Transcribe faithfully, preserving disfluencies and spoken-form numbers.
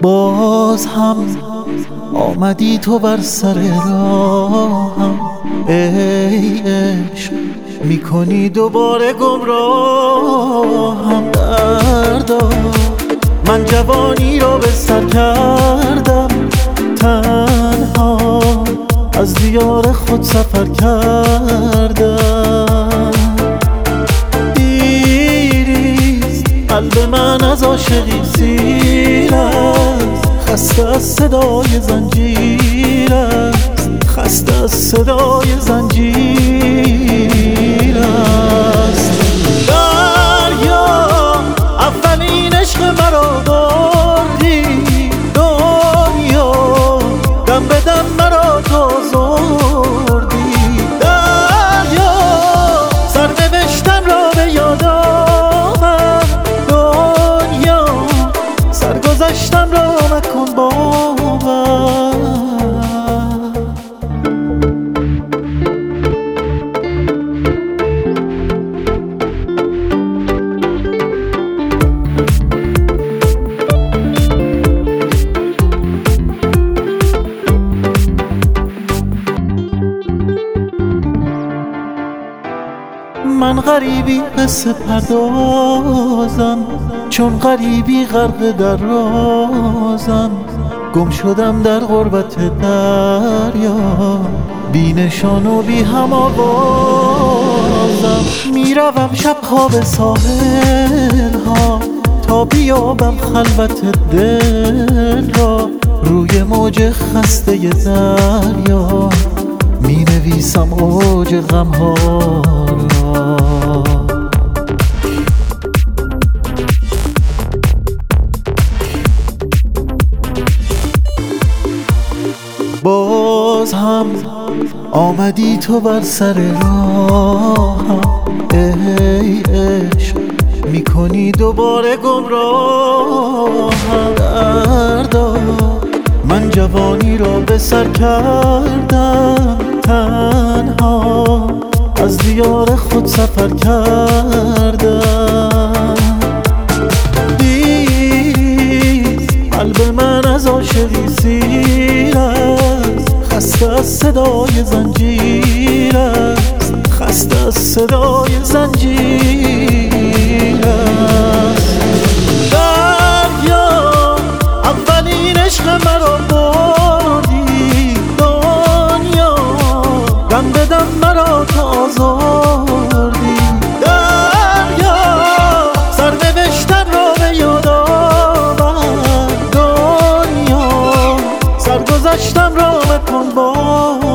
باز هم آمدی تو بر سر راهم، ای عشق میکنی دوباره گمراهم. دردا من جوانی را به سر کردم، تنها از دیار خود سفر کردم. دیریست قلب من از عاشقی سیر است، خسته از صدای زنجیر است، خسته از صدای زنجیر است. دریا اولین عشق مرا بردی، دنیا دم به دم مرا تو زردی. دریا سرنوشتم را به یاد آور، دنیا سرگذشتم را مکن باور. من غریبی قصه پردازم، چون غریبی غرق در رازم. گم شدم در غربت دریا، بی نشان و بی هم آوازم. میروم شبها به ساحل ها تا بیابم خلوت دل را، روی موج خسته دریا می نویسم اوج غم ها را. باز هم آمدی تو بر سر راهم، ای عشق میکنی دوباره گمراهم. دردا من جوانی را به سر کردم، تنها از دیار خود سفر کردم. دیریست قلب من از عاشقی سیر است، خسته از صدای زنجیر است، خسته از صدای زنجیر است. دریا اولین عشق مرا بردی، دنیا دم به دم مرا تو آزردی. دریا سرنوشتم را به یاد آور، دنیا سرگذشتم را مکن باور.